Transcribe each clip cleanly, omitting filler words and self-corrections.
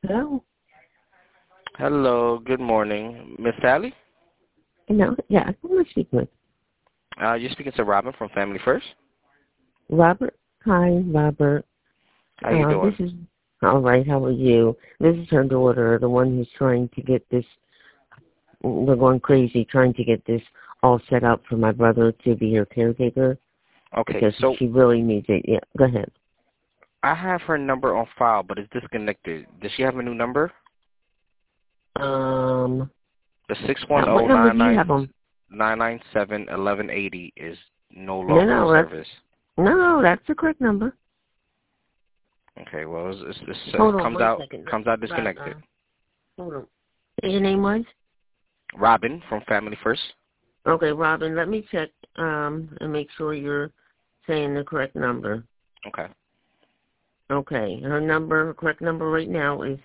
Hello? Hello, good morning. Miss Sally? No, yeah, who am I speaking with? You're speaking to Robin from Family First. Robert? Hi, Robert. How you doing? This is, all right, how are you? This is her daughter, the one who's trying to get this, we're going crazy trying to get this all set up for my brother to be her caretaker. Okay, because so she really needs it. Yeah, go ahead. I have her number on file, but it's disconnected. Does she have a new number? Um, The what number do you have on? 610-997-1180 is no No, longer in no, service. that's the correct number. Okay, well, it Hold on comes one out second. disconnected. Hold on. Your name was? Robin from Family First. Okay, Robin, let me check and make sure you're saying the correct number. Okay. Okay, her correct number right now is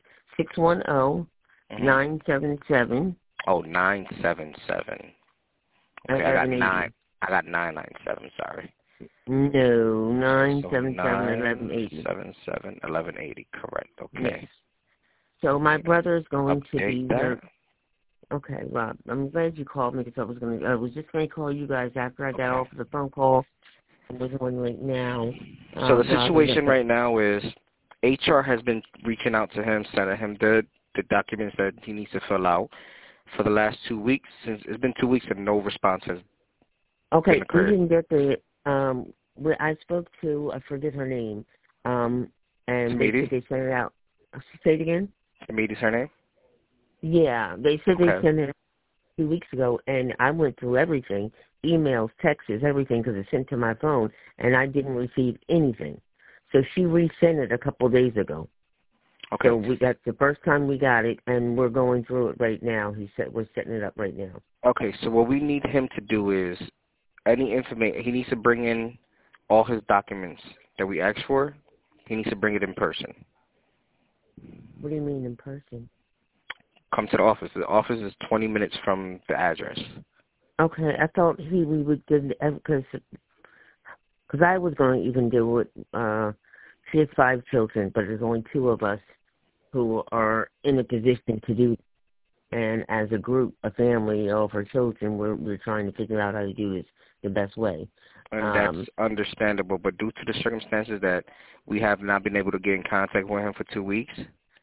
610-977. Oh, 977. Okay, I got 997. Sorry. No, So 977-1180. 977-1180. Correct. Okay. Yes. So my brother is going to be Update that. there. Okay, Rob, I'm glad you called me because I was just going to call you guys after I got off the phone call. I was on right now. So the situation right now is HR has been reaching out to him, sending him the documents that he needs to fill out for the last 2 weeks. Since it's been 2 weeks and no response has been we occurred. didn't get the, I spoke to, I forget her name, and they said they sent it out. Say it again? Amy's her name? Yeah, they said they sent it 2 weeks ago, and I went through everything, emails, texts, everything, because it's sent to my phone, and I didn't receive anything. So she resent it a couple of days ago. Okay. So that's the first time we got it, and we're going through it right now. He said we're setting it up right now. Okay, so what we need him to do is any information, he needs to bring in all his documents that we asked for. He needs to bring it in person. What do you mean in person? Come to the office. The office is 20 minutes from the address. Okay, I thought we would give, because I was going to even do it. She has 5 children, but there's only 2 of us who are in a position to do. And as a group, a family of her children, we're trying to figure out how to do this the best way. And that's understandable, but due to the circumstances that we have not been able to get in contact with him for 2 weeks,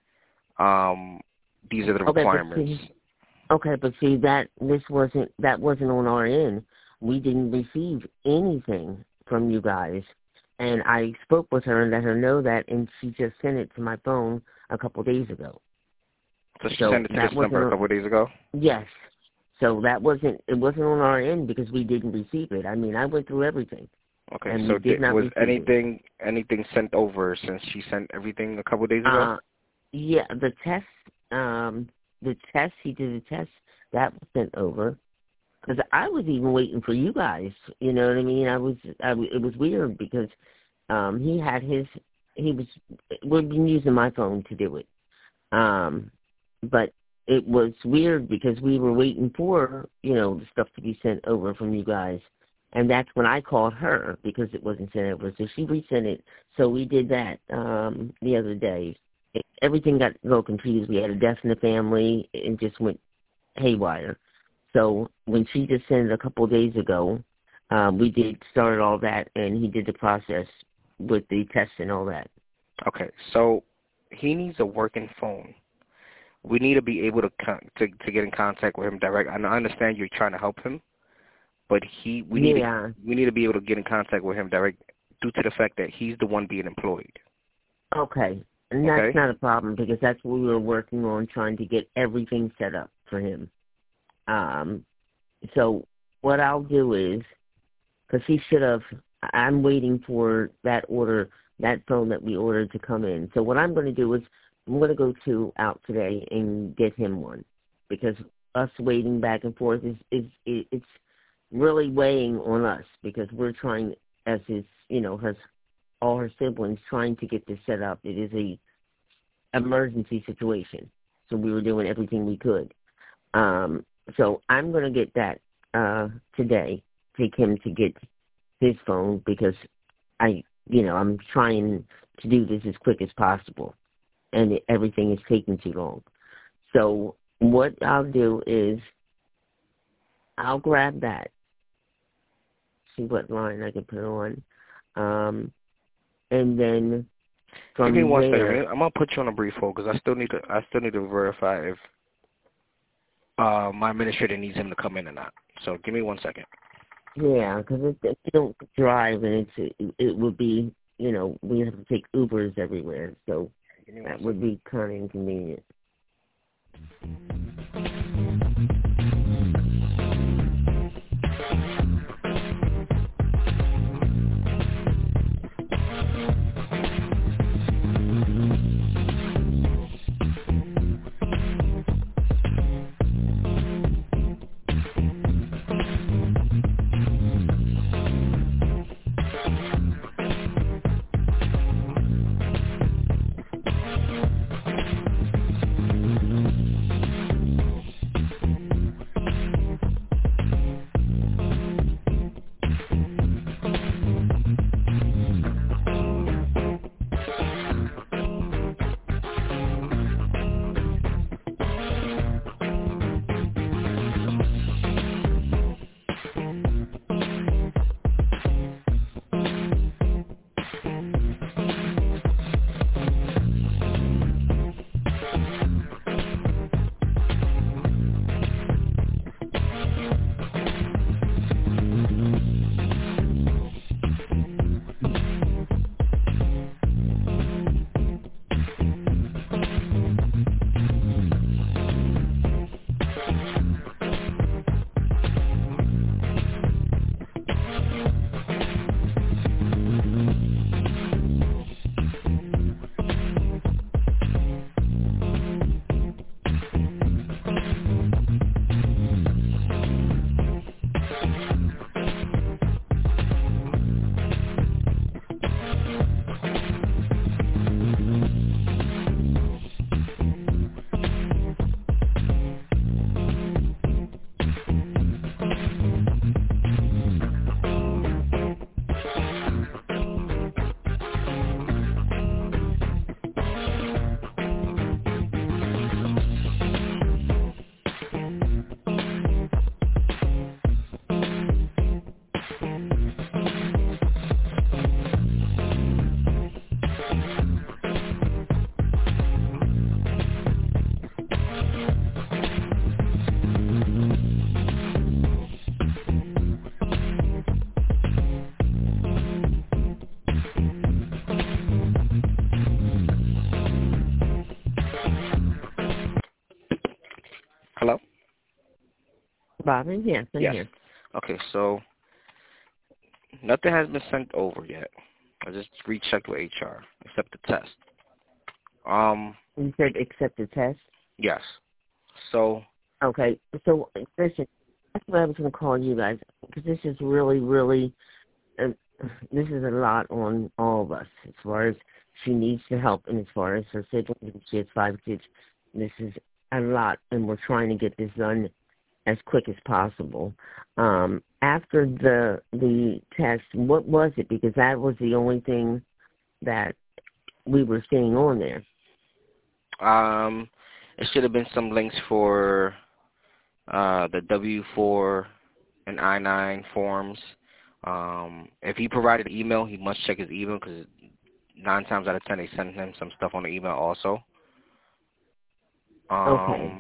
these are the requirements. But see that wasn't on our end. We didn't receive anything from you guys, and I spoke with her and let her know that, and she just sent it to my phone a couple of days ago. So she sent it to this number a couple of days ago? Yes. So it wasn't on our end because we didn't receive it. I mean, I went through everything. Okay, so was anything sent over since she sent everything a couple of days ago? Yeah, the test, he did the test, that was sent over. Because I was even waiting for you guys, you know what I mean? It was weird because we've been using my phone to do it. But it was weird because we were waiting for, the stuff to be sent over from you guys. And that's when I called her because it wasn't sent over. So she resent it. So we did that the other day. Everything got a little confused. We had a death in the family. It just went haywire. So when she just sent it a couple of days ago, we started all that, and he did the process with the test and all that. Okay, so he needs a working phone. We need to be able to get in contact with him direct. I understand you're trying to help him, but we need to be able to get in contact with him direct due to the fact that he's the one being employed. Okay, and that's not a problem because that's what we were working on, trying to get everything set up for him. So what I'll do is, because I'm waiting for that phone that we ordered to come in. So what I'm going to do is I'm going to go out today and get him one because us waiting back and forth it's really weighing on us because we're trying as all her siblings trying to get this set up. It is a emergency situation. So we were doing everything we could. So I'm going to get that today, take him to get his phone because I'm trying to do this as quick as possible. and everything is taking too long. So what I'll do is I'll grab that, see what line I can put on, and then from Give me one there, second. I'm gonna put you on a brief hold because I still need to verify if my administrator needs him to come in or not. So give me 1 second. Yeah, because if you don't drive, and it would be, we have to take Ubers everywhere, so that would be kind of inconvenient. Hello? Robin, yes, I'm here. Okay, so nothing has been sent over yet. I just rechecked with HR, except the test. You said accept the test? Yes. So. Okay, so listen, that's what I was going to call you guys, because this is really, really, this is a lot on all of us, as far as she needs the help, and as far as her siblings, she has 5 kids. This is a lot, and we're trying to get this done as quick as possible. After the test, what was it? Because that was the only thing that we were seeing on there. It should have been some links for the W-4 and I-9 forms. If he provided an email, he must check his email because 9 times out of 10 they send him some stuff on the email also. Okay.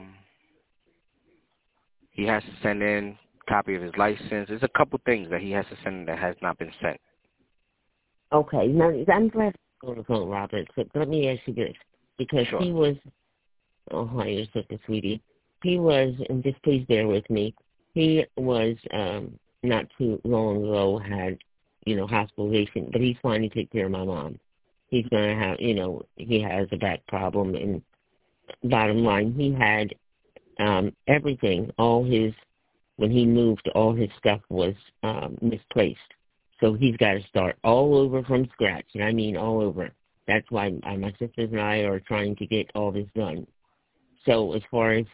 He has to send in a copy of his license. There's a couple things that he has to send that has not been sent. Okay. Now, I'm glad you're on the phone, Robert, but let me ask you this. Because Sure. he was, oh, you're such a sweetie. He was, and just please bear with me, he was not too long ago had, hospitalization, but he's fine to take care of my mom. He's going to have, he has a back problem, and bottom line, he had everything, when he moved, all his stuff was misplaced. So he's got to start all over from scratch, and I mean all over. That's why my sisters and I are trying to get all this done. So as far as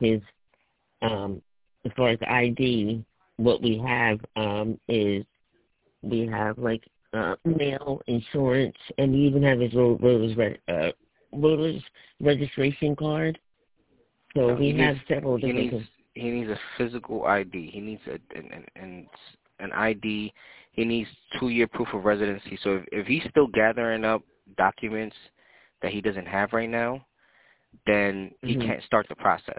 ID, what we have is we have like mail, insurance, and we even have his voter's registration card. So no, we have several different. He needs a physical ID. He needs an ID. He needs 2-year proof of residency. So if he's still gathering up documents that he doesn't have right now, then he can't start the process.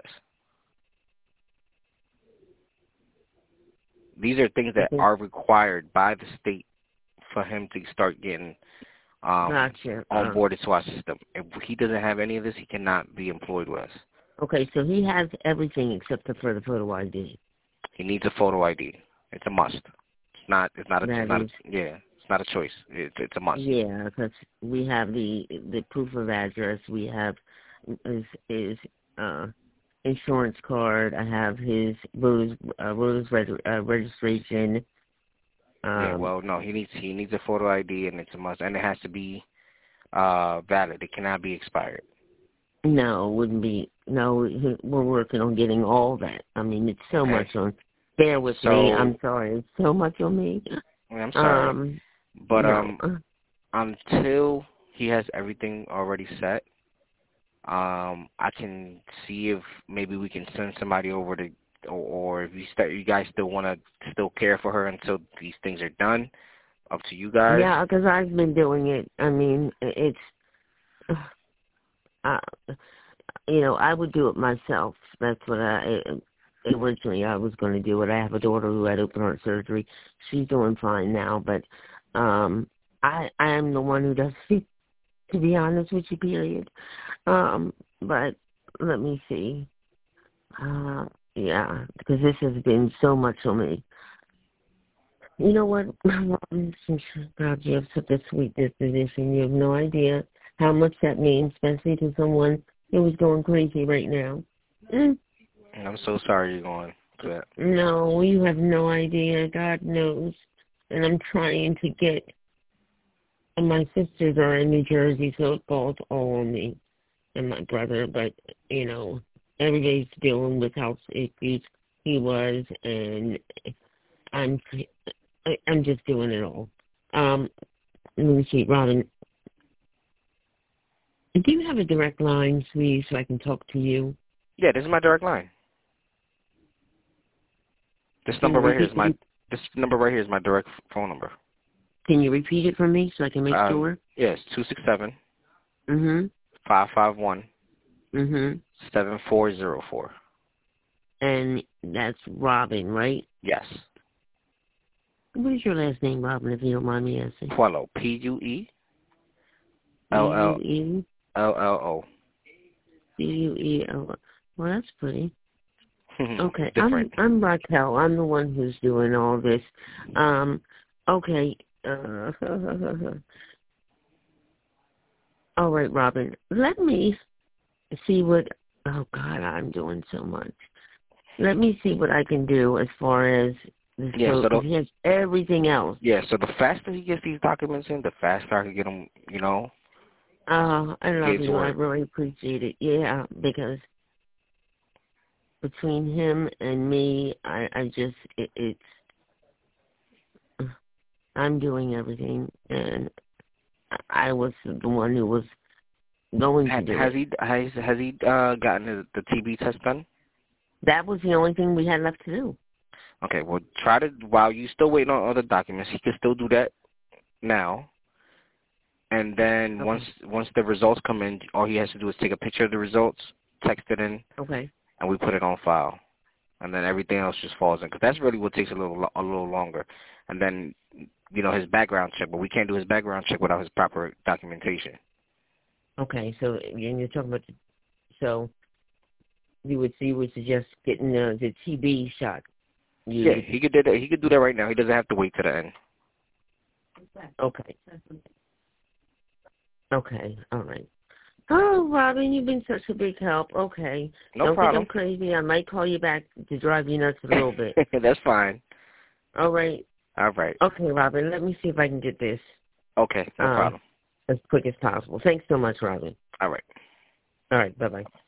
These are things that are required by the state for him to start getting onboarded to our system. If he doesn't have any of this, he cannot be employed with us. Okay, so he has everything except for the photo ID. He needs a photo ID. It's a must. It's not a choice. It's a must. Yeah, because we have the proof of address. We have his insurance card. I have his voter's registration. No, he needs a photo ID, and it's a must, and it has to be valid. It cannot be expired. No, it wouldn't be. No, we're working on getting all that. I mean, it's so much on. Bear with me. I'm sorry. It's so much on me. I'm sorry. Until he has everything already set, I can see if maybe we can send somebody over to, or if you guys still want to still care for her until these things are done. Up to you guys. Yeah, because I've been doing it. I mean, it's. I would do it myself. That's what originally I was going to do it. I have a daughter who had open heart surgery. She's doing fine now, but I am the one who does it, to be honest with you, period. But let me see. Yeah, because this has been so much on me. You know what? God, you have such a sweet disposition. You have no idea how much that means, especially to someone who is going crazy right now. I'm so sorry you're going through that. No, you have no idea. God knows. And I'm trying to get, and my sisters are in New Jersey, so it falls all on me and my brother. But, everybody's dealing with health issues. He was, and I'm just doing it all. Let me see, Robin. Do you have a direct line, please, so I can talk to you? Yeah, this is my direct line. This number right here is my direct phone number. Can you repeat it for me so I can make sure? Yes, 267. 551. 7404. And that's Robin, right? Yes. What is your last name, Robin, if you don't mind me asking? Puello. Puello. Puello. Well, that's pretty. Okay, I'm Raquel. I'm the one who's doing all this. Okay. All right, Robin. Let me see what. Oh God, I'm doing so much. Let me see what I can do as far as. He has everything else. Yeah. So the faster he gets these documents in, the faster I can get them. I love you. I really appreciate it. Yeah, because between him and me, I'm doing everything, and I was the one who was going to do it. Has he gotten the TB test done? That was the only thing we had left to do. Okay, well, while you're still waiting on other documents, he can still do that now. And then once the results come in, all he has to do is take a picture of the results, text it in, and we put it on file. And then everything else just falls in, because that's really what takes a little longer. And then, his background check, but we can't do his background check without his proper documentation. Okay, so you're talking about, so you would suggest getting the TB shot. Yeah, he could do that. He could do that right now. He doesn't have to wait to the end. Okay. Okay, all right. Oh, Robin, you've been such a big help. Okay. No problem. Don't think I'm crazy. I might call you back to drive you nuts a little bit. That's fine. All right. All right. Okay, Robin, let me see if I can get this. Okay, no problem. As quick as possible. Thanks so much, Robin. All right. All right, bye-bye.